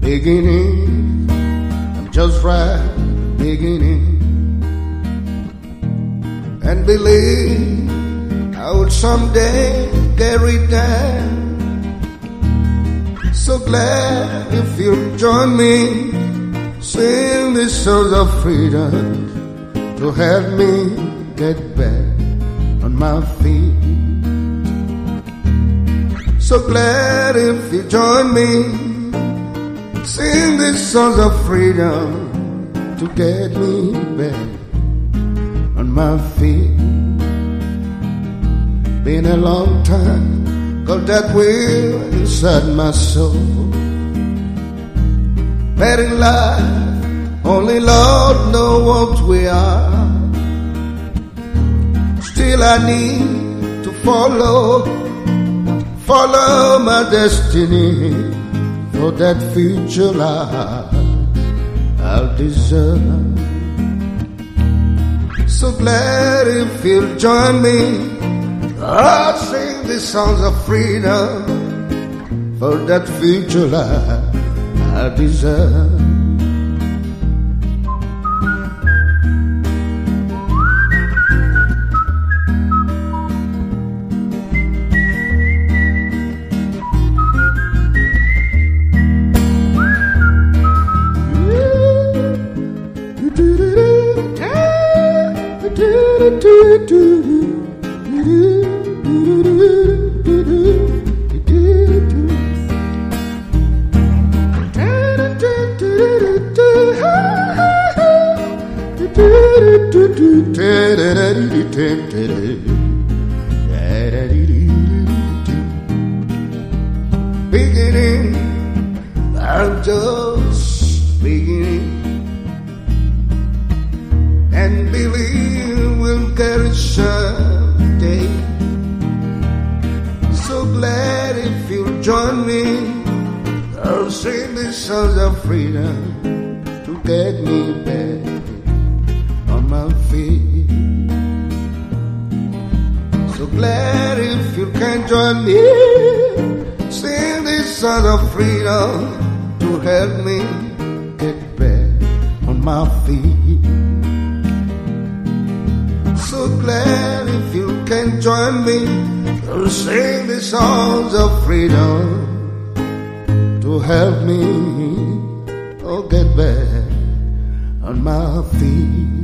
beginning. I'm just right beginning. And believe I will someday get it down. So glad if you'll join me, sing these songs of freedom to help me get back on my feet. So glad if you join me, sing these songs of freedom to get me back on my feet. Been a long time, got that will inside my soul. But in life, only Lord knows what we are. Still I need to follow my destiny for that future life I'll deserve. So glad if you'll join me, I'll sing these songs of freedom for that future life I deserve. Beginning, I'm just beginning, and believe we'll get it someday. So glad if you'll join me, I'll sing these songs of freedom to get me back on my feet. So glad if you can join me, sing these songs of freedom to help me get back on my feet. So glad if you can join me, I'll sing these songs of freedom to help me get back on my feet.